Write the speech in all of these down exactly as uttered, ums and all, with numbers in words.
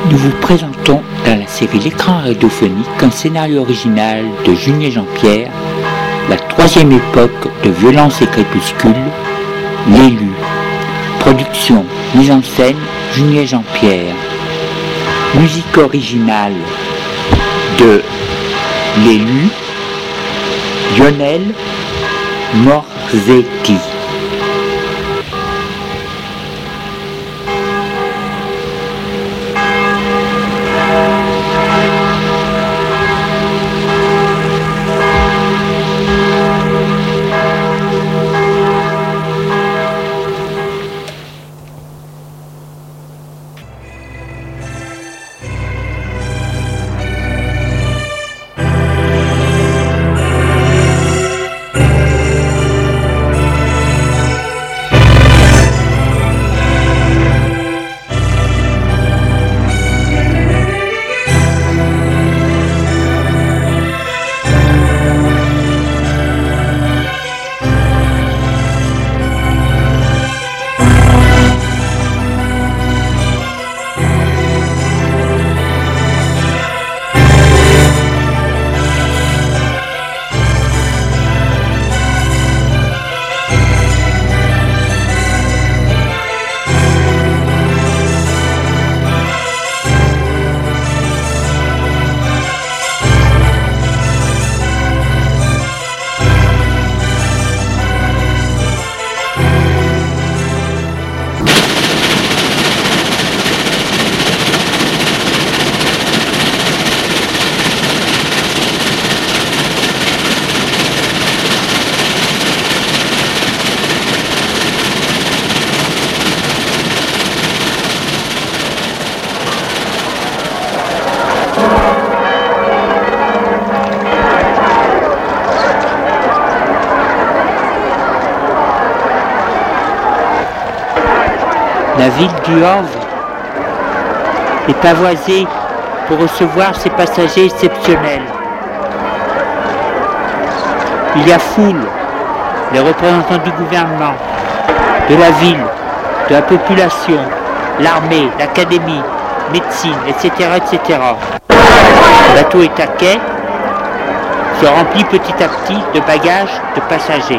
Nous vous présentons dans la série L'écran radiophonique un scénario original de Junier Jean-Pierre, la troisième époque de Violence et Crépuscule, L'élu. Production, mise en scène, Junier Jean-Pierre. Musique originale de L'élu, Lionel Morzetti. La ville du Havre est pavoisée pour recevoir ses passagers exceptionnels. Il y a foule, les représentants du gouvernement, de la ville, de la population, l'armée, l'académie, médecine, et cetera, et cetera. Le bateau est à quai, se remplit petit à petit de bagages de passagers.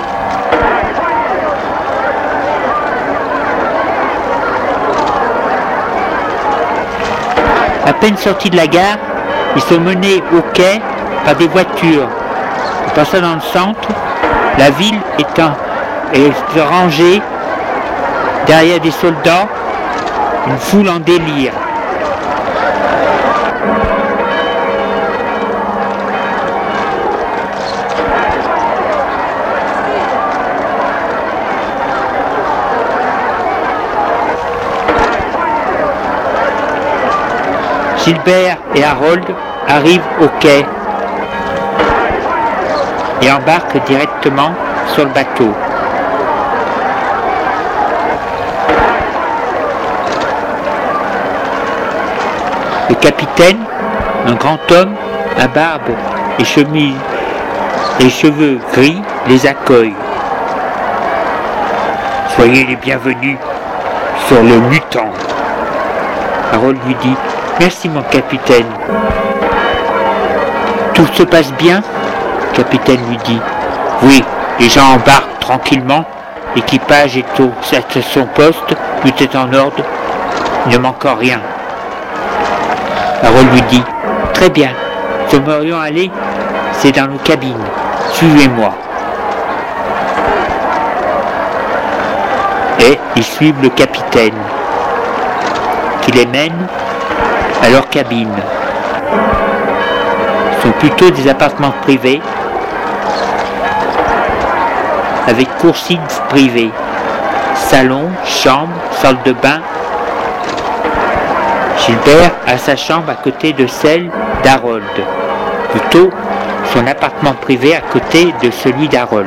À peine sortis de la gare, ils sont menés au quai par des voitures. En passant dans le centre, la ville étant est rangée derrière des soldats, une foule en délire. Gilbert et Harold arrivent au quai et embarquent directement sur le bateau. Le capitaine, un grand homme, à barbe et chemise et cheveux gris, les accueille. Soyez les bienvenus sur le Mutant. Harold lui dit: merci mon capitaine. Tout se passe bien? Le capitaine lui dit. Oui, les gens embarquent tranquillement, l'équipage est au, à son poste, tout est en ordre, il ne manque rien. Harold lui dit, très bien, nous aimerions aller, c'est dans nos cabines, suivez-moi. Et ils suivent le capitaine, qui les mène à leur cabine. Ce sont plutôt des appartements privés avec coursives privées, salon, chambre, salle de bain. Gilbert a sa chambre à côté de celle d'Harold, plutôt son appartement privé à côté de celui d'Harold.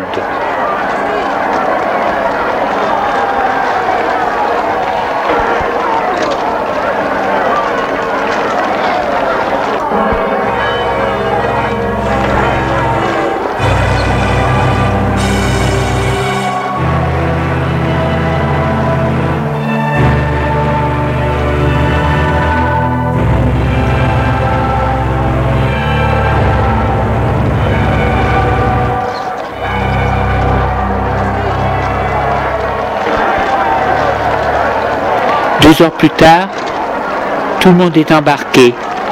Deux heures plus tard, tout le monde est embarqué.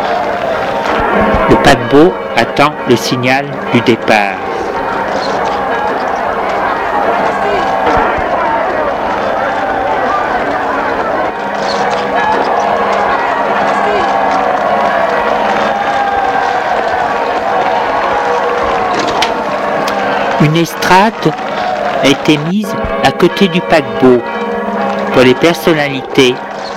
Le paquebot attend le signal du départ. Une estrade a été mise à côté du paquebot pour les personnalités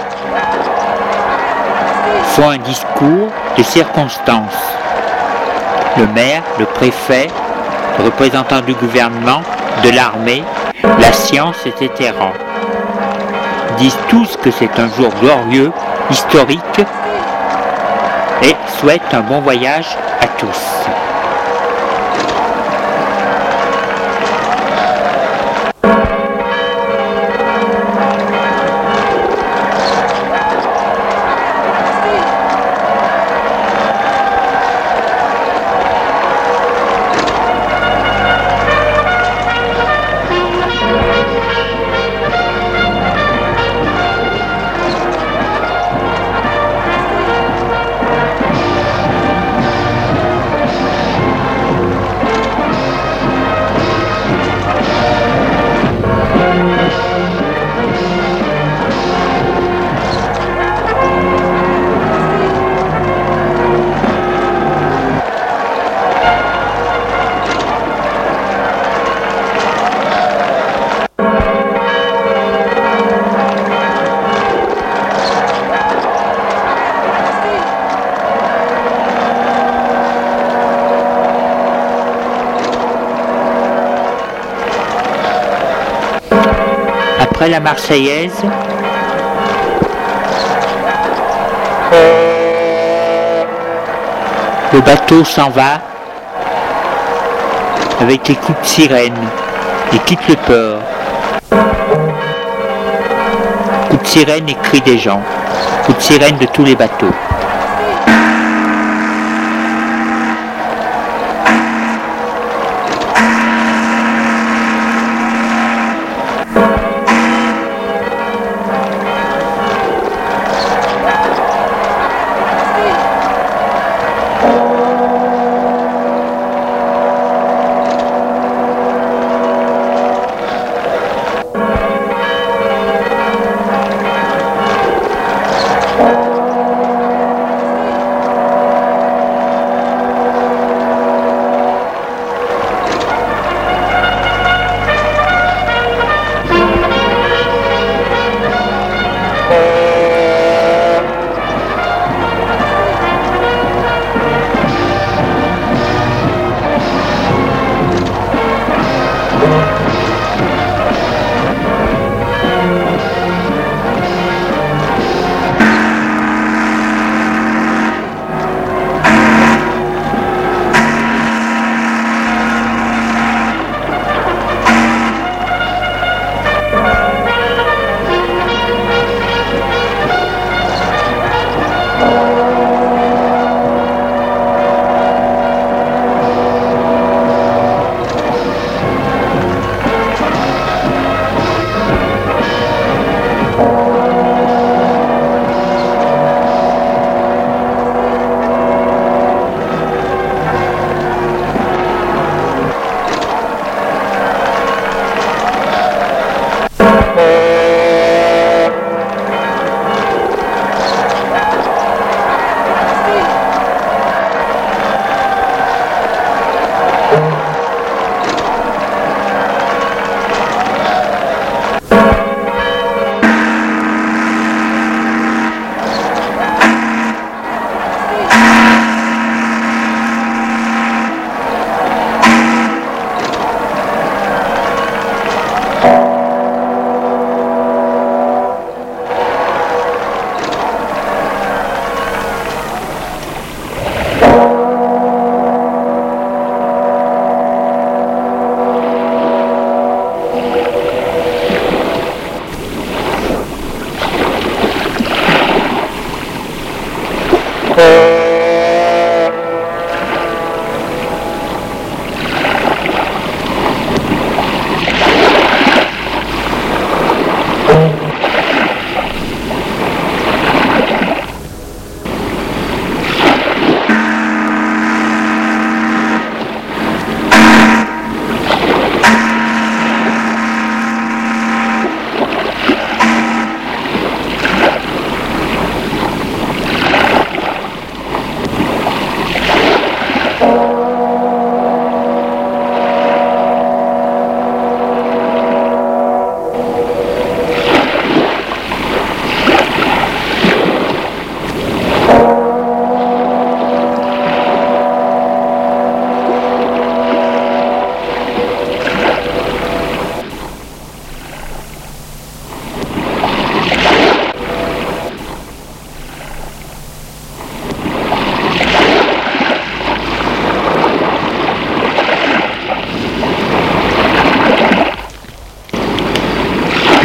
font un discours de circonstance. Le maire, le préfet, le représentant du gouvernement, de l'armée, la science, et cetera disent tous que c'est un jour glorieux, historique et souhaitent un bon voyage à tous. Après la Marseillaise, le bateau s'en va avec les coups de sirène et quitte le port. Coups de sirène et cris des gens, coups de sirène de tous les bateaux.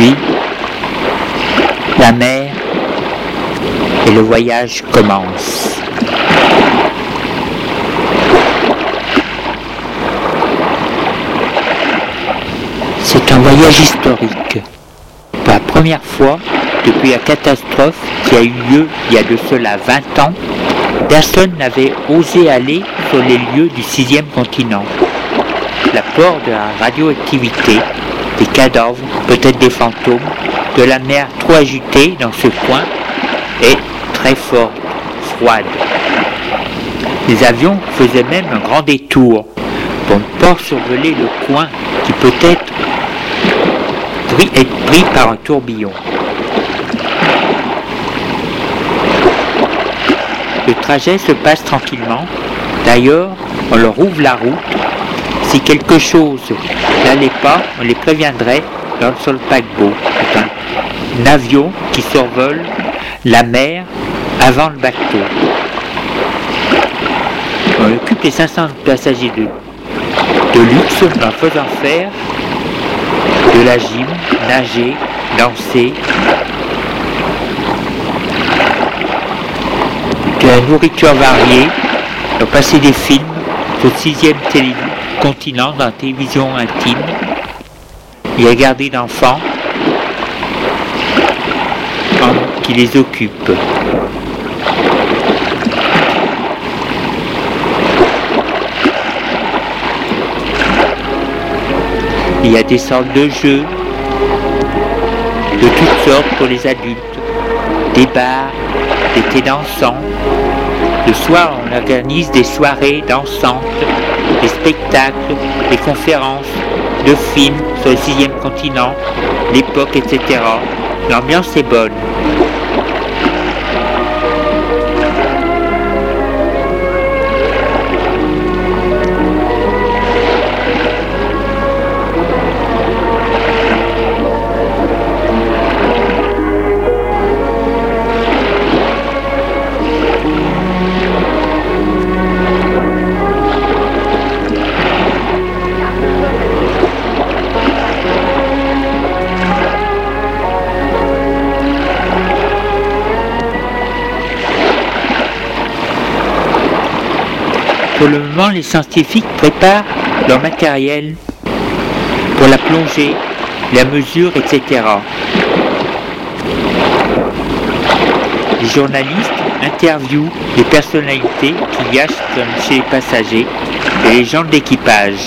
Puis, la mer et le voyage commence. C'est un voyage historique. Pour la première fois, depuis la catastrophe qui a eu lieu il y a de cela vingt ans, personne n'avait osé aller sur les lieux du sixième continent. L'apport de la radioactivité, des cadavres, peut-être des fantômes, de la mer trop agitée dans ce coin est très forte, froide. Les avions faisaient même un grand détour pour ne pas survoler le coin qui peut être pris, être pris par un tourbillon. Le trajet se passe tranquillement. D'ailleurs, on leur ouvre la route. Si quelque chose n'allait pas, on les préviendrait dans, sur le paquebot. C'est un, un avion qui survole la mer avant le bateau. On occupe les cinq cents passagers de, de luxe en leur faisant faire de la gym, nager, danser, de la nourriture variée, leur passer des films sur le sixième télé continent dans la télévision intime, et regarder d'enfants qui les occupent. Il y a des sortes de jeux de toutes sortes pour les adultes, des bars, des thés dansants. Le soir, on organise des soirées dansantes, des spectacles, des conférences, de films sur le sixième continent, l'époque, et cetera. L'ambiance est bonne. Pour le moment, les scientifiques préparent leur matériel pour la plongée, la mesure, et cetera. Les journalistes interviewent les personnalités qui viagent chez les passagers et les gens de l'équipage.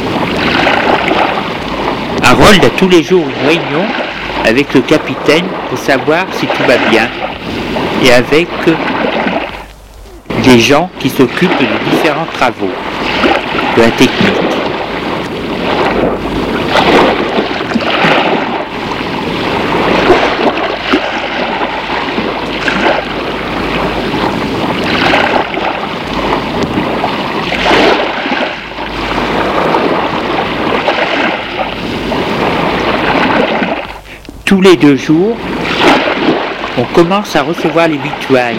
Harold a tous les jours une réunion avec le capitaine pour savoir si tout va bien et avec des gens qui s'occupent de différents travaux, de la technique. Tous les deux jours, on commence à recevoir les victuailles.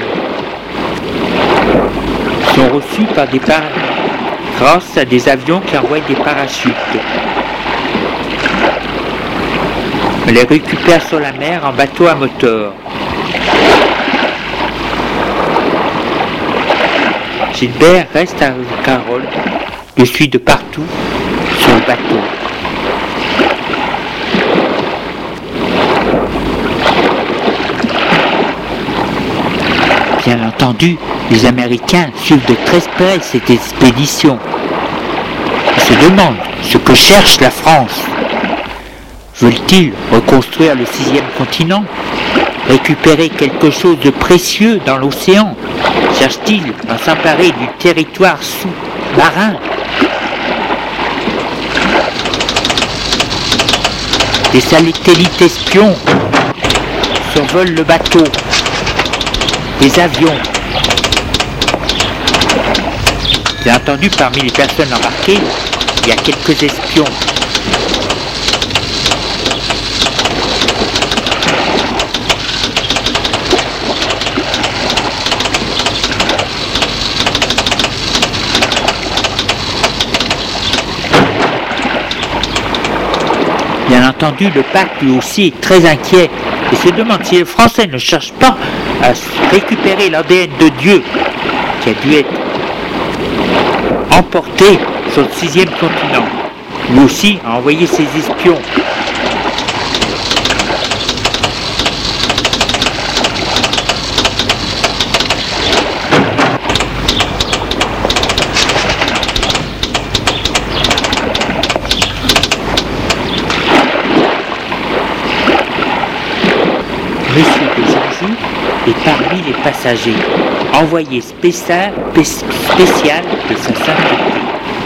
Sont reçus par des par... grâce à des avions qui envoient des parachutes. On les récupère sur la mer en bateau à moteur. Gilbert reste avec Harold, le suit de partout sur le bateau. Bien entendu, les Américains suivent de très près cette expédition. Ils se demandent ce que cherche la France. Veulent-ils reconstruire le sixième continent? Récupérer quelque chose de précieux dans l'océan? Cherchent-ils à s'emparer du territoire sous-marin? Des satellites espions survolent le bateau. Des avions. Bien entendu, parmi les personnes embarquées, il y a quelques espions. Bien entendu, le pape lui aussi est très inquiet et se demande si les Français ne cherchent pas à récupérer l'A D N de Dieu qui a dû être emporté sur le sixième continent. Lui aussi a envoyé ses espions. Monsieur de Janjou est parmi les passagers, envoyé spécial, spécial de sa sainteté.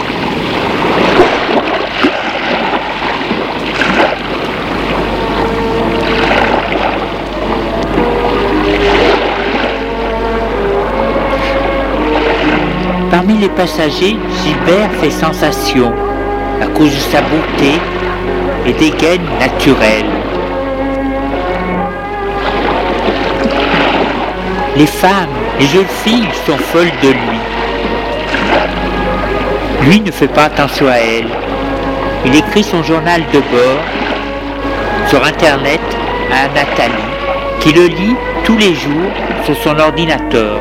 Parmi les passagers, Gilbert fait sensation à cause de sa beauté et des gaines naturelles. Les femmes, les jeunes filles sont folles de lui. Lui ne fait pas attention à elles. Il écrit son journal de bord sur Internet à Nathalie, qui le lit tous les jours sur son ordinateur.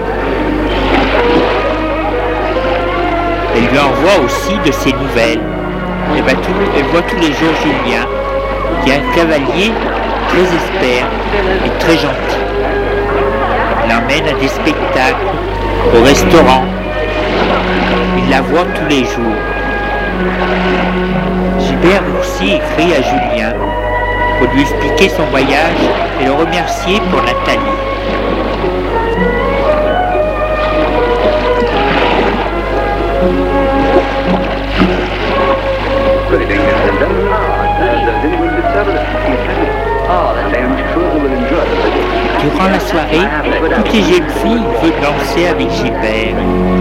Elle lui envoie aussi de ses nouvelles. Elle, va tout, elle voit tous les jours Julien, qui est un cavalier très expert et très gentil. L'emmène à des spectacles, au restaurant. Il la voit tous les jours. Gilbert aussi écrit à Julien pour lui expliquer son voyage et le remercier pour Nathalie. Durant la soirée, toutes les jeunes filles veulent danser avec Gilbert.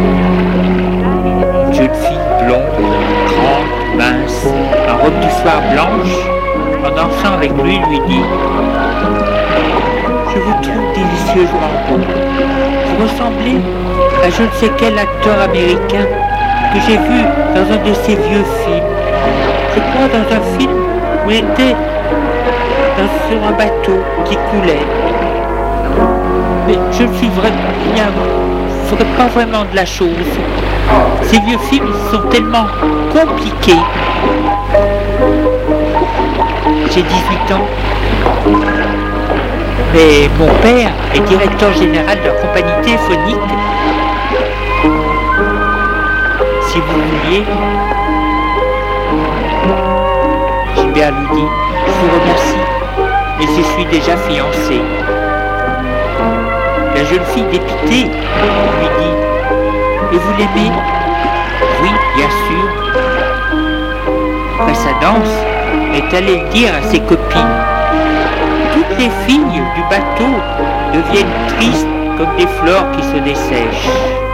Une jeune fille blonde, grande, mince, en robe du soir blanche, en dansant avec lui, lui dit « Je vous trouve délicieusement beau. Vous ressemblez à je ne sais quel acteur américain que j'ai vu dans un de ses vieux films. Je crois dans un film où il était dans, sur un bateau qui coulait. Mais je ne suis vraiment, je ne ferai pas vraiment de la chose. Ces vieux films sont tellement compliqués. J'ai dix-huit ans. Mais mon père est directeur général de la compagnie téléphonique. Si vous vouliez. Gilbert lui dit, je vous remercie, mais je suis déjà fiancé. La jeune fille dépitée lui dit, et vous l'aimez? Oui, bien sûr. Après sa danse, elle est allée le dire à ses copines. Toutes les filles du bateau deviennent tristes comme des fleurs qui se dessèchent.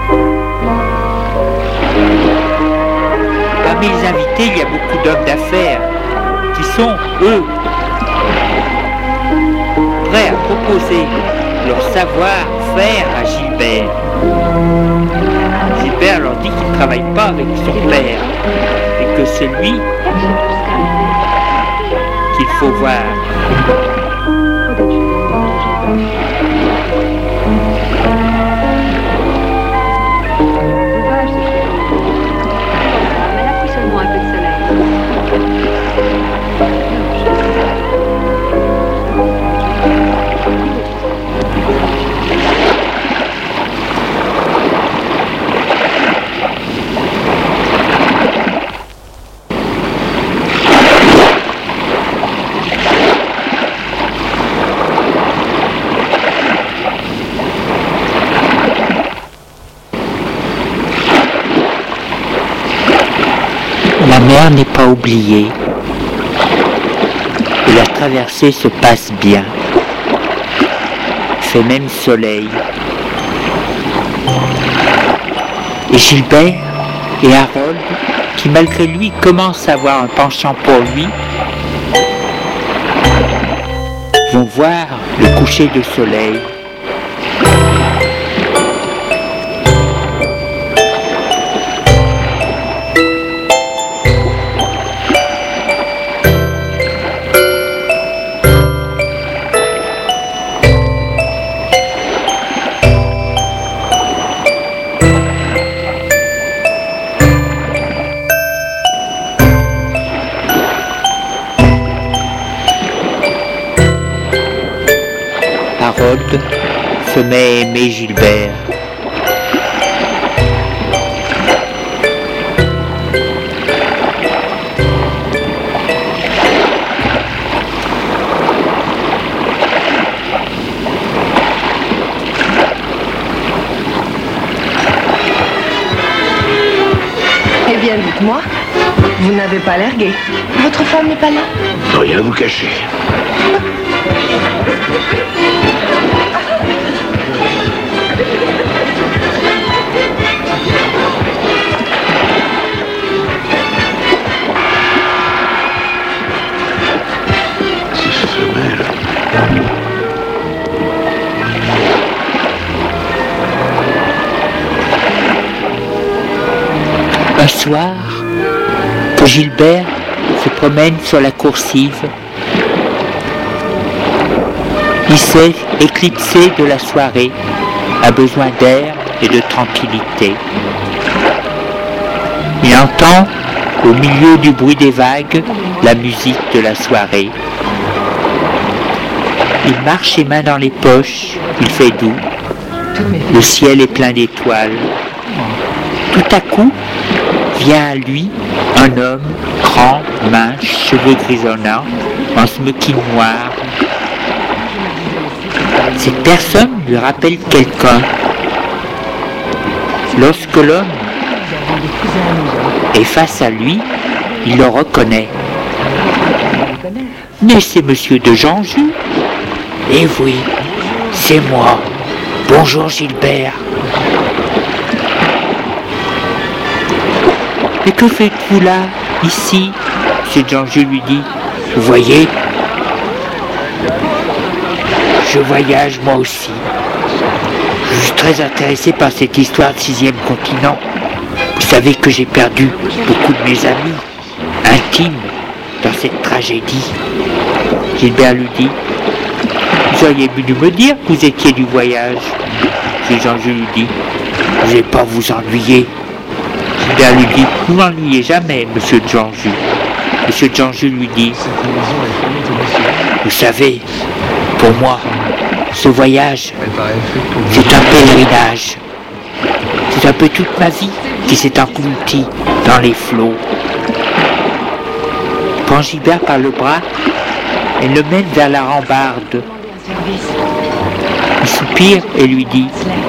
Parmi les invités, il y a beaucoup d'hommes d'affaires qui sont, eux, prêts à proposer leur savoir-faire à Gilbert. Gilbert leur dit qu'il ne travaille pas avec son père et que c'est lui qu'il faut voir. La mer n'est pas oubliée et la traversée se passe bien. Il fait même soleil. Et Gilbert et Harold, qui malgré lui commencent à avoir un penchant pour lui, vont voir le coucher de soleil. se met à aimer Gilbert. Eh bien, dites-moi, vous n'avez pas l'air gai. Votre femme n'est pas là? Rien à vous cacher. Un soir, que Gilbert se promène sur la coursive, il s'est éclipsé de la soirée, a besoin d'air et de tranquillité. Il entend, au milieu du bruit des vagues, la musique de la soirée. Il marche les mains dans les poches, il fait doux, le ciel est plein d'étoiles. Tout à coup, vient à lui un homme grand, mince, cheveux grisonnants, en smoking noir. Cette personne lui rappelle quelqu'un. Lorsque l'homme est face à lui, il le reconnaît. Mais c'est monsieur de Janjou. Eh oui, c'est moi. Bonjour Gilbert. Mais que faites-vous là, ici? Monsieur Janjou lui dit. Vous voyez, je voyage moi aussi. Je suis très intéressé par cette histoire de sixième continent. Vous savez que j'ai perdu beaucoup de mes amis intimes dans cette tragédie. Gilbert lui dit. Vous auriez dû me dire que vous étiez du voyage. Monsieur Janjou lui dit. Vous n'allez pas vous ennuyer. Gilbert lui dit, vous n'ennuyez jamais, monsieur Janjou. Monsieur Janjou lui dit, vous savez, pour moi, ce voyage, c'est un pèlerinage. C'est un peu toute ma vie qui s'est engloutie dans les flots. Prend Gilbert par le bras et le mène vers la rambarde. Il soupire et lui dit,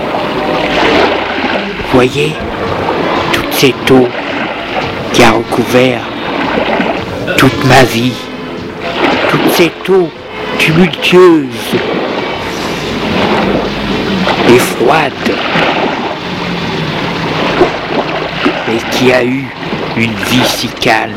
voyez, cette eau qui a recouvert toute ma vie, toute cette eau tumultueuse et froide, et qui a eu une vie si calme.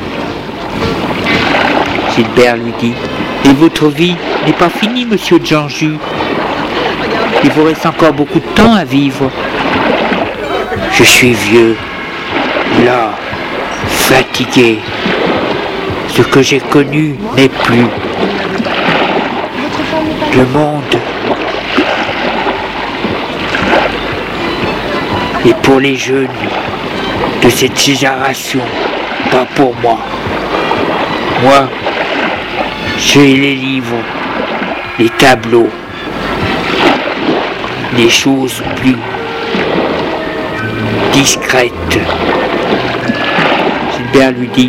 Gilbert lui dit, et votre vie n'est pas finie, monsieur Janjou. Il vous reste encore beaucoup de temps à vivre. Je suis vieux. Là, fatigué, ce que j'ai connu n'est plus. Le monde est pour les jeunes de cette génération, pas pour moi. Moi, j'ai les livres, les tableaux, les choses plus discrètes. Gilbert lui dit,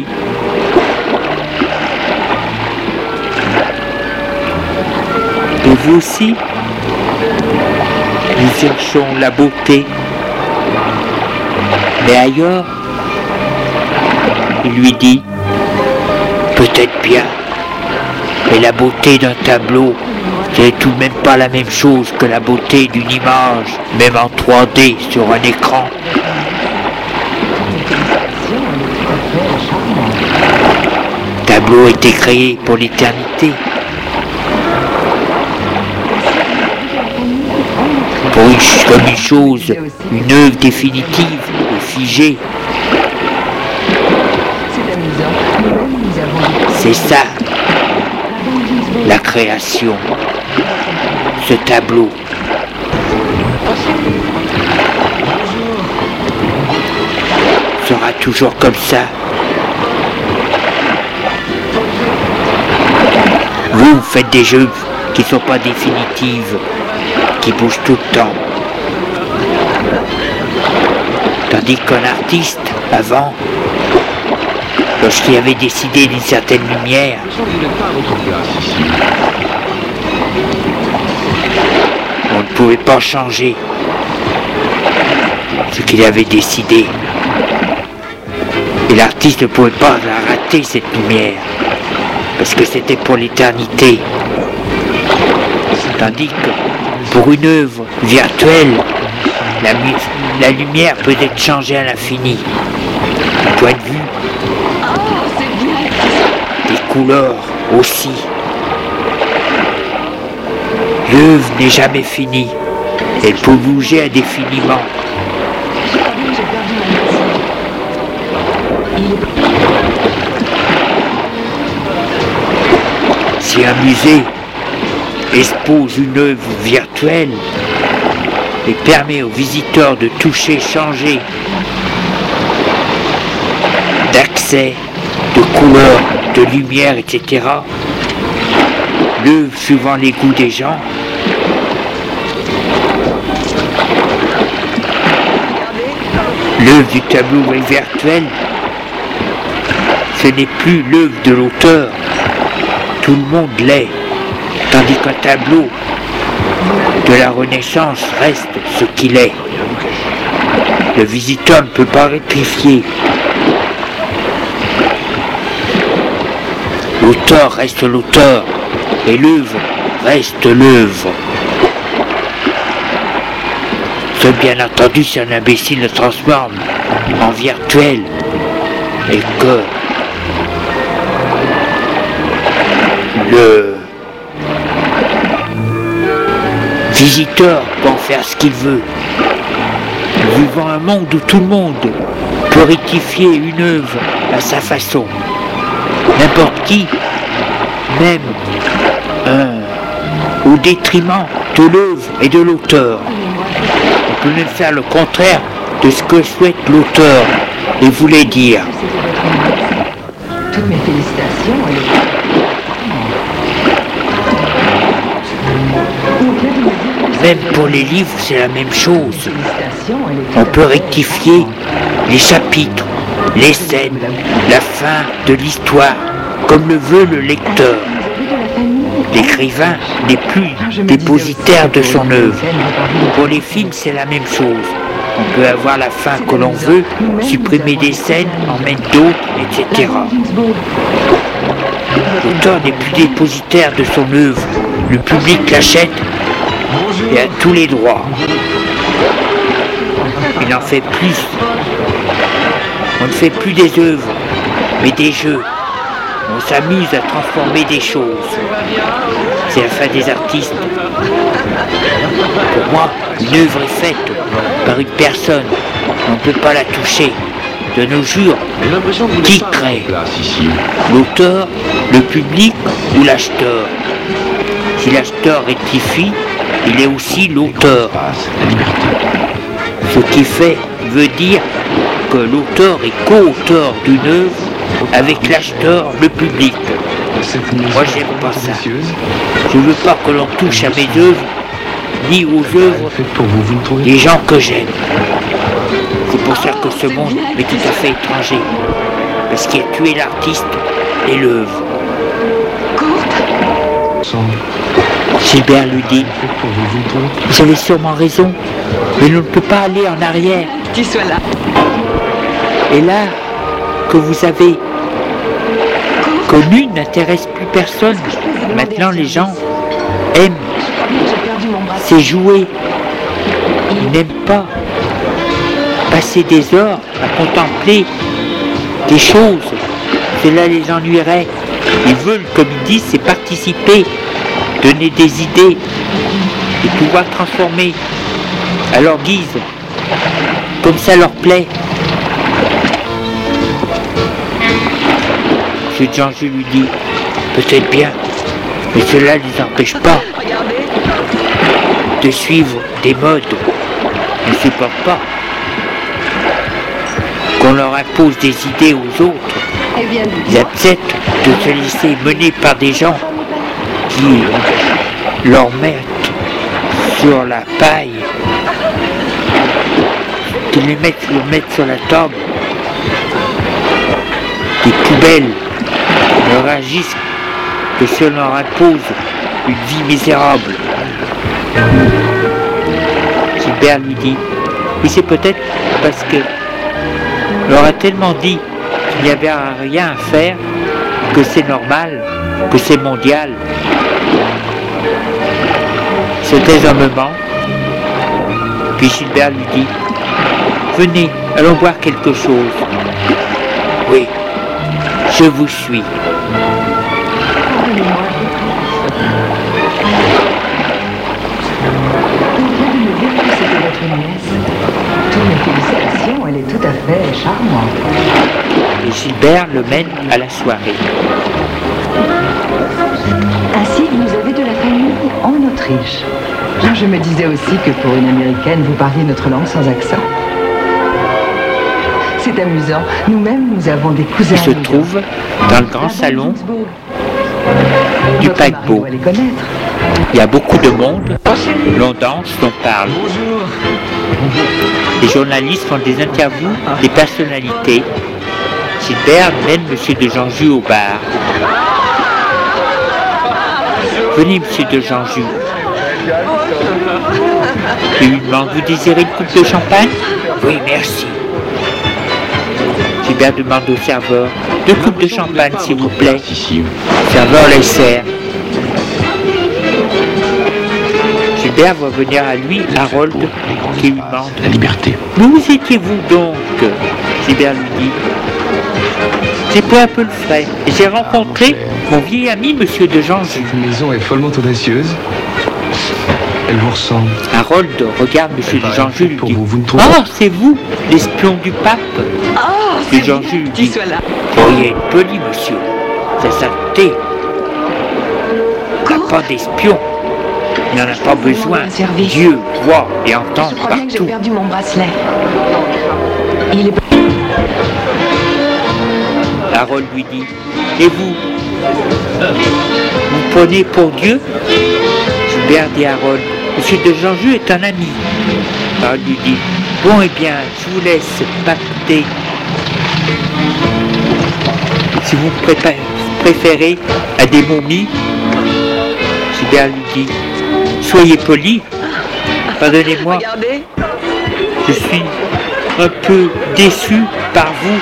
et vous aussi, nous cherchons la beauté, mais ailleurs. Il lui dit, peut-être bien, mais la beauté d'un tableau, c'est tout de même pas la même chose que la beauté d'une image, même en trois D sur un écran. Le tableau a été créé pour l'éternité. Pour une, comme une chose, une œuvre définitive et figée. C'est ça, la création, ce tableau. Sera toujours comme ça. Vous faites des jeux qui ne sont pas définitives, qui bouge tout le temps. Tandis qu'un artiste, avant, lorsqu'il avait décidé d'une certaine lumière, on ne pouvait pas changer ce qu'il avait décidé. Et l'artiste ne pouvait pas rater cette lumière, parce que c'était pour l'éternité. Tandis que pour une œuvre virtuelle, la, la lumière peut être changée à l'infini. Du point de vue, des couleurs aussi. L'œuvre n'est jamais finie. Elle peut bouger indéfiniment. Si un musée expose une œuvre virtuelle et permet aux visiteurs de toucher, changer d'accès, de couleurs, de lumière, et cetera, l'œuvre suivant les goûts des gens, l'œuvre du tableau virtuel, ce n'est plus l'œuvre de l'auteur, tout le monde l'est, tandis qu'un tableau de la Renaissance reste ce qu'il est. Le visiteur ne peut pas rectifier. L'auteur reste l'auteur et l'œuvre reste l'œuvre. Seul bien entendu si un imbécile le transforme en virtuel et que le visiteur peut en faire ce qu'il veut. Nous vivons un monde où tout le monde peut rectifier une œuvre à sa façon. N'importe qui, même euh, au détriment de l'œuvre et de l'auteur. On peut même faire le contraire de ce que souhaite l'auteur et voulait dire. Toutes mes félicitations. Même pour les livres, c'est la même chose. On peut rectifier les chapitres, les scènes, la fin de l'histoire, comme le veut le lecteur. L'écrivain n'est plus dépositaire de son œuvre. Pour les films, c'est la même chose. On peut avoir la fin que l'on veut, supprimer des scènes, en mettre d'autres, et cetera. L'auteur n'est plus dépositaire de son œuvre. Le public l'achète et a tous les droits. Il en fait plus. On ne fait plus des œuvres, mais des jeux. On s'amuse à transformer des choses. C'est la fin des artistes. Pour moi, une œuvre est faite par une personne. On ne peut pas la toucher. De nos jours, qui crée? L'auteur, le public ou l'acheteur? Si l'acheteur rectifie, il est aussi l'auteur. Ce qui fait veut dire que l'auteur est co-auteur d'une œuvre avec l'acheteur, le public. Moi, j'aime pas ça. Je veux pas que l'on touche à mes œuvres, ni aux œuvres des gens que j'aime. C'est pour ça que ce monde est tout à fait étranger. Parce qu'il a tué l'artiste et l'œuvre. Gilbert lui dit, vous avez sûrement raison, mais l'on ne peut pas aller en arrière. Tu sois là. Et l'art que vous avez connu n'intéresse plus personne. Maintenant, les gens aiment. C'est jouer. Ils n'aiment pas passer des heures à contempler des choses. Cela les ennuierait. Ils veulent, comme ils disent, c'est participer, donner des idées et pouvoir transformer à leur guise, comme ça leur plaît. M. Janjou lui dit, peut-être bien, mais cela ne les empêche pas de suivre des modes. Ils ne supportent pas qu'on leur impose des idées aux autres. Ils acceptent de se laisser mener par des gens qui leur mettent sur la paille, qu'ils les mettent, le mettent sur la table, des poubelles ne réagissent que si on leur impose une vie misérable. Gilbert lui dit, mais c'est peut-être parce que leur a tellement dit qu'il n'y avait rien à faire, que c'est normal, que c'est mondial. C'était un moment. Puis Gilbert lui dit, venez, allons boire quelque chose. Oui, je vous suis. Toutes mes félicitations, elle est tout à fait charmante. Et Gilbert le mène à la soirée. Ainsi, vous avez de la famille en Autriche. Je me disais aussi que pour une Américaine, vous parliez notre langue sans accent. C'est amusant. Nous-mêmes, nous avons des cousins. Il se trouve dans le grand salon du paquebot. Il y a beaucoup de monde, l'on danse, l'on parle. Les journalistes font des interviews des personnalités. Gilbert mène M. de Janjou au bar. Venez, M. de Janjou. Il lui demande, vous désirez une coupe de champagne? Oui, merci. Gilbert demande au serveur, deux coupes de champagne, s'il vous plaît. Le serveur les sert. Gilbert voit venir à lui Harold qui lui demande la liberté. Mais où étiez-vous donc? Gilbert lui dit, j'ai pris un peu le frais et j'ai rencontré mon vieil ami Monsieur de Janjou. Cette maison est follement audacieuse. Elle vous ressemble. Harold regarde Monsieur de Janjou et lui dit, vous, vous ah, c'est vous, l'espion du pape? Oh, de Janjou lui dit, pourriez être poli, monsieur, c'est saleté. Il n'y a pas d'espion. Il n'en a pas besoin. Dieu voit et entend je crois bien que j'ai partout. perdu mon bracelet. Il est... Harold lui dit, et vous? Vous prenez pour Dieu? Gilbert dit à Harold, Monsieur de Janjou est un ami. Harold lui dit, bon eh bien, je vous laisse pacter. Si vous prépa- préférez à des momies, Gilbert lui dit, soyez poli, pardonnez-moi, je suis un peu déçu par vous,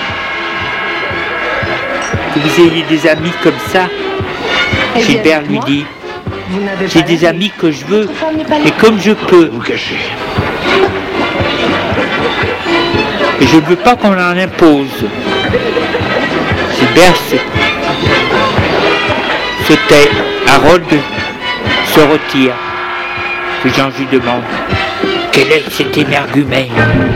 que vous ayez des amis comme ça. Gilbert lui dit, j'ai des amis que je veux, et comme je peux. Vous cachez. Et je ne veux pas qu'on en impose. Gilbert se, se tait. Harold se retire. Que Janjou demande, quel est cet énergumène?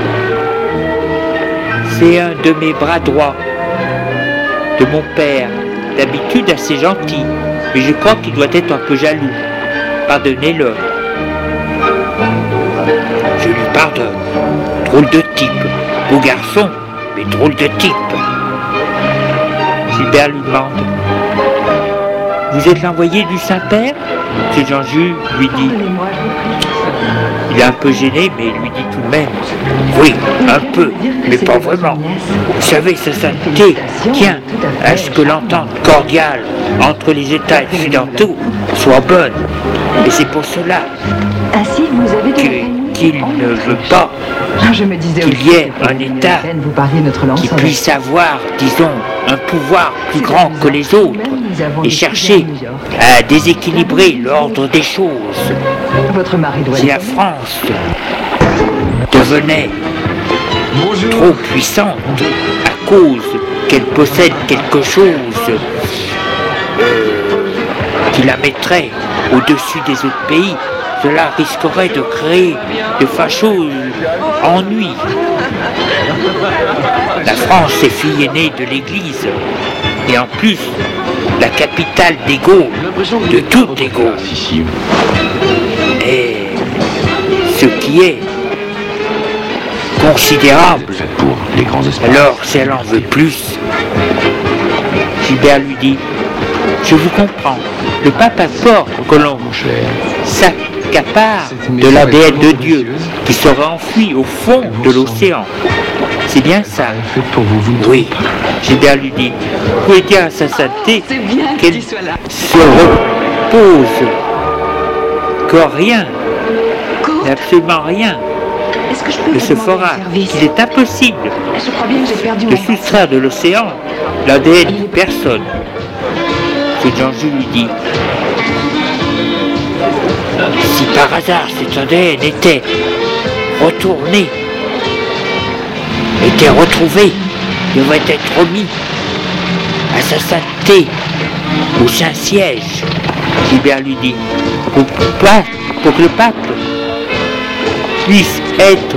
C'est un de mes bras droits, de mon père, d'habitude assez gentil, mais je crois qu'il doit être un peu jaloux. Pardonnez-le. Je lui pardonne. Drôle de type. Beau garçon, mais drôle de type. Gilbert lui demande, vous êtes l'envoyé du Saint-Père? M. Janjou lui dit, il est un peu gêné, mais il lui dit tout de même, oui, un peu, mais pas vraiment. Vous savez, sa sainteté tient à ce que l'entente cordiale entre les États occidentaux soit bonne. Et c'est pour cela Ainsi, vous avez de la que- famille qu'il en ne Autriche. veut pas Je me disais qu'il aussi y ait que pour un une État Américaine, vous parliez notre langue qui sans puisse accent. avoir, disons, un pouvoir plus C'est grand amusant. que les autres Nous-mêmes, nous avons et des chercher cousins à New York. à déséquilibrer l'ordre des choses. Votre mari doit Si le la connaître. France devenait Bonjour. trop puissante à cause qu'elle possède quelque chose euh, qui la mettrait au-dessus des autres pays, cela risquerait de créer de fâcheux ennuis. La France est fille aînée de l'Église et en plus la capitale des Gaules, de toutes les Gaules. Ici. Et ce qui est considérable. Faites pour les grands espoirs. Alors, si elle en veut plus, Gilbert lui dit, je vous comprends, le pape a peur que l'on Mon cher, s'a- qu'à part de l'A D N de Dieu qui serait enfui au fond de l'océan. C'est bien ça. Oui, Gilbert lui dit. Vous pouvez dire à sa sainteté qu'elle se repose, que rien, absolument rien, ne se fera, qu'il est impossible de soustraire de l'océan l'A D N de personne. Que Jean-Jules lui dit. Si par hasard cet A D N était retourné, était retrouvé, devrait être remis à sa sainteté, au Saint-Siège, Gilbert lui dit, pour, pour, pour que le pape puisse être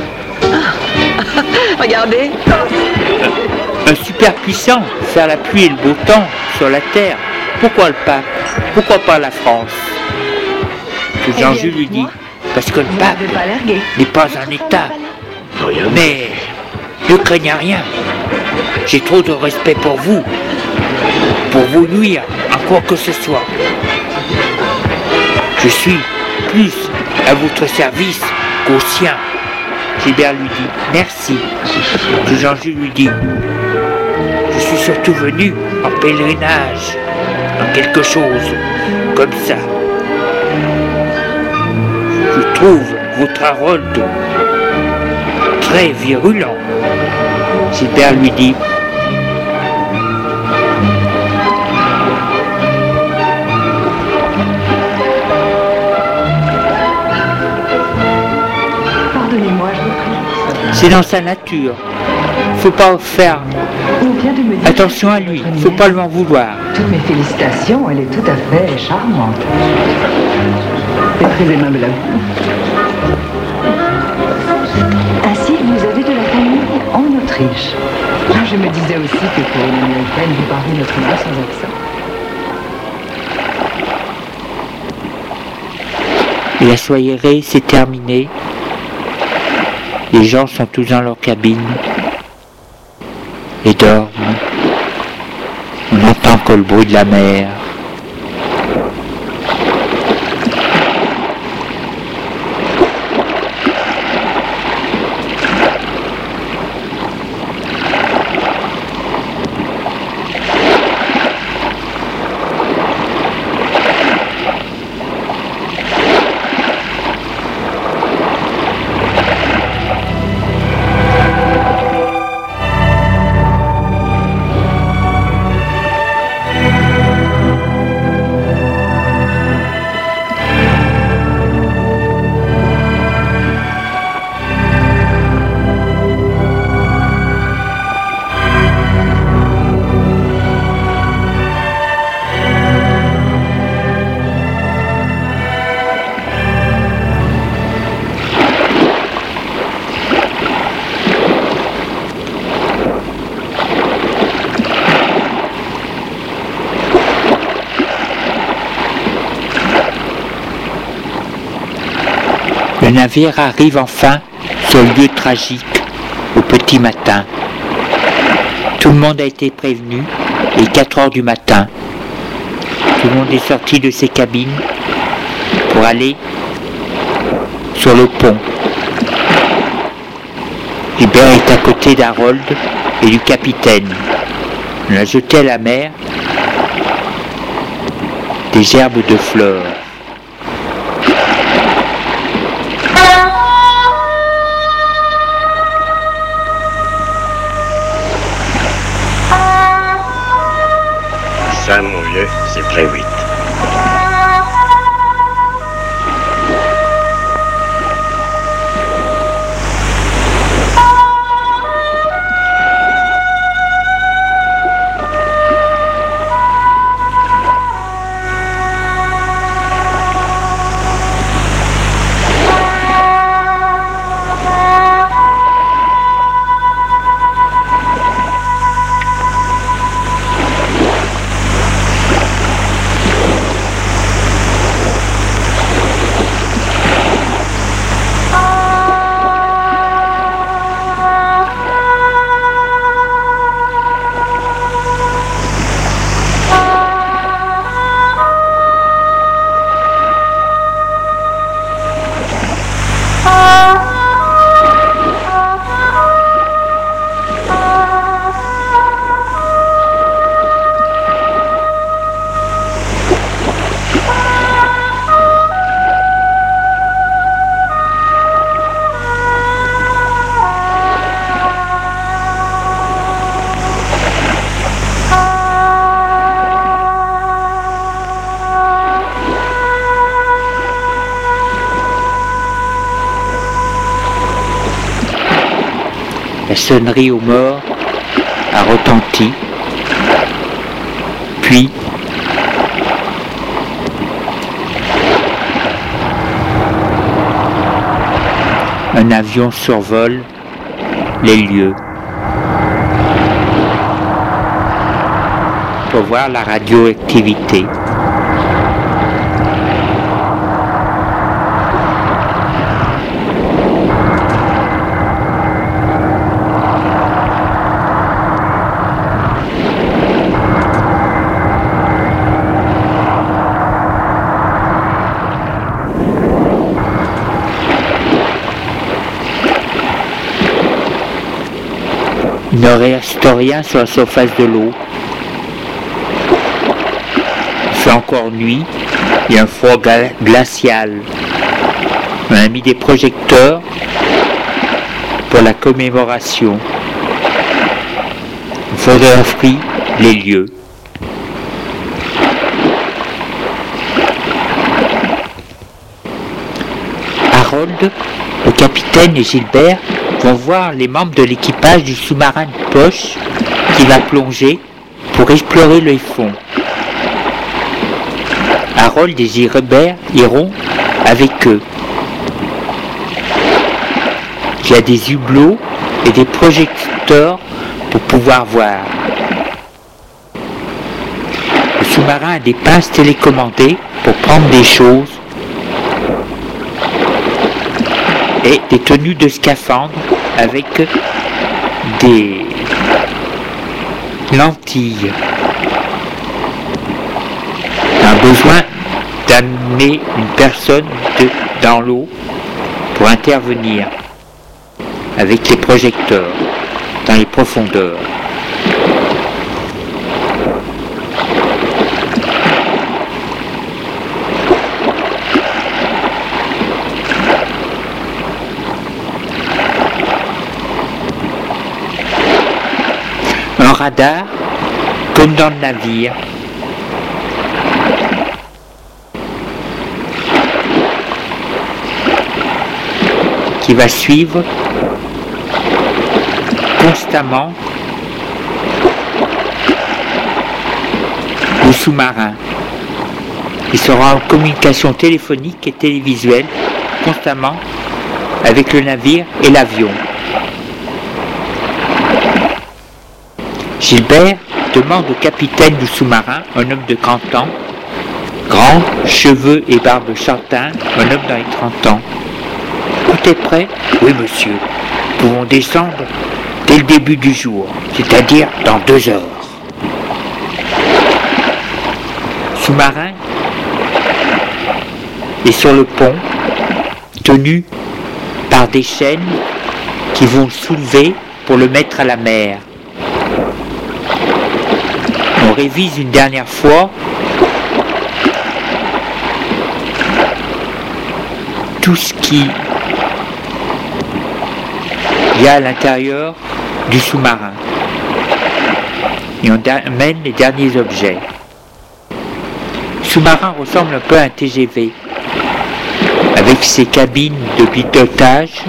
Regardez. un super puissant, faire la pluie et le beau temps sur la terre. Pourquoi le pape? Pourquoi pas la France? Que Jean-Jules lui dit, parce que le pape n'est pas un État. Mais ne craignez rien. J'ai trop de respect pour vous, pour vous nuire en quoi que ce soit. Je suis plus à votre service qu'au sien. Gilbert lui dit, merci. Que Jean-Jules lui dit, je suis surtout venu en pèlerinage, en quelque chose comme ça. Je trouve votre Harold très virulent. Gilbert lui dit, pardonnez-moi, je vous prie. c'est dans sa nature. Faut pas faire On vient de me dire attention à lui, faut pas lui en vouloir. Toutes mes félicitations, elle est tout à fait charmante. C'est très aimable à vous. Ainsi, vous avez de la famille en Autriche. Ah, je me disais aussi que pour une américaine, vous parlez notre langue sans accent. Et la soirée s'est terminée. Les gens sont tous dans leur cabine et dorment. On n'entend que le bruit de la mer. Le navire arrive enfin sur le lieu tragique au petit matin. Tout le monde a été prévenu, il est quatre heures du matin. Tout le monde est sorti de ses cabines pour aller sur le pont. Hubert est à côté d'Harold et du capitaine. On a jeté à la mer des gerbes de fleurs. Ça, mon vieux, c'est très vite. La sonnerie aux morts a retenti, puis un avion survole les lieux pour voir la radioactivité. Il ne reste rien sur la surface de l'eau. Il fait encore nuit, il y a un froid gla- glacial. On a mis des projecteurs pour la commémoration. On photographie les lieux. Harold, le capitaine et Gilbert vont voir les membres de l'équipage du sous-marin de poche qui va plonger pour explorer le fond. Harold et Gilbert iront avec eux. Il y a des hublots et des projecteurs pour pouvoir voir. Le sous-marin a des pinces télécommandées pour prendre des choses et des tenues de scaphandre avec des lentilles. On a besoin d'amener une personne de, dans l'eau pour intervenir avec les projecteurs dans les profondeurs. Un radar, comme dans le navire. Qui va suivre constamment le sous-marin. Il sera en communication téléphonique et télévisuelle constamment avec le navire et l'avion. Gilbert demande au capitaine du sous-marin, un homme de trente ans, grand, cheveux et barbe châtain, un homme dans les trente ans. Tout est prêt ? Oui, monsieur. Nous pouvons descendre dès le début du jour, c'est-à-dire dans deux heures. Sous-marin est sur le pont, tenu par des chaînes qui vont le soulever pour le mettre à la mer. On révise une dernière fois tout ce qui y a à l'intérieur du sous-marin et on amène les derniers objets. Le sous-marin ressemble un peu à un T G V avec ses cabines de pilotage,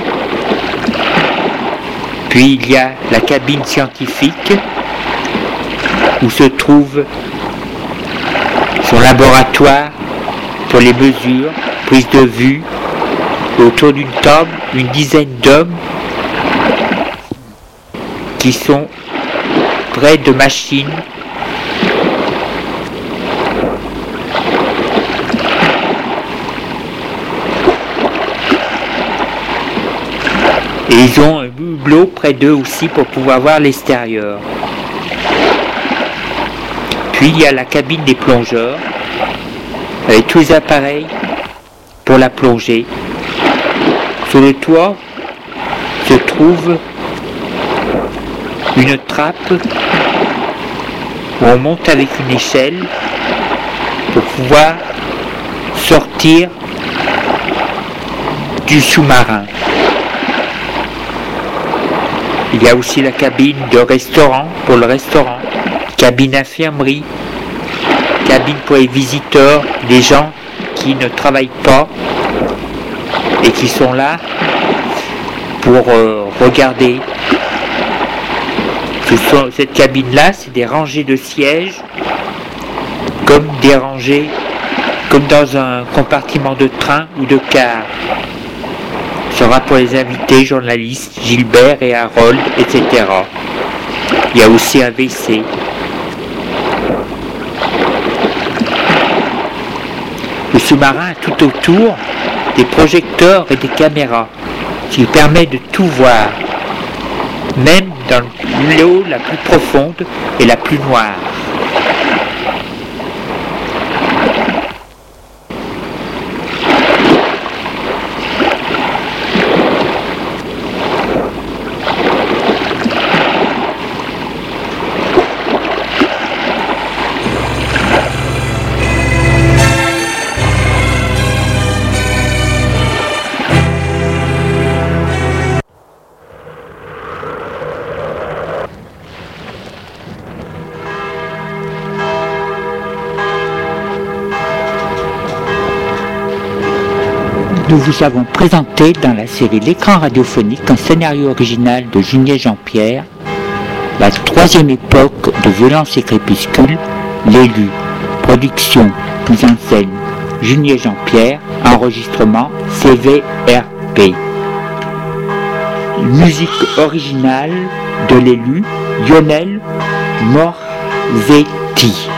puis il y a la cabine scientifique où se trouve son laboratoire pour les mesures, prise de vue, et autour d'une table, une dizaine d'hommes qui sont près de machines et ils ont un hublot près d'eux aussi pour pouvoir voir l'extérieur. Puis il y a la cabine des plongeurs avec tous les appareils pour la plongée. Sur le toit se trouve une trappe où on monte avec une échelle pour pouvoir sortir du sous-marin. Il y a aussi la cabine de restaurant pour le restaurant, cabine infirmerie, cabine pour les visiteurs, les gens qui ne travaillent pas et qui sont là pour euh, regarder Ce sont, cette cabine-là, c'est des rangées de sièges, comme des rangées, comme dans un compartiment de train ou de car. Ce sera pour les invités, journalistes, Gilbert et Harold, et cetera. Il y a aussi un W C. Le sous-marin a tout autour des projecteurs et des caméras, ce qui permet de tout voir, même dans l'eau la plus profonde et la plus noire. Nous vous avons présenté dans la série L'écran radiophonique un scénario original de Junier Jean-Pierre, la troisième époque de Violence et Crépuscule, l'élu, production, mise en scène, Junier Jean-Pierre, enregistrement C V R P. Musique originale de l'élu, Lionel Morzetti.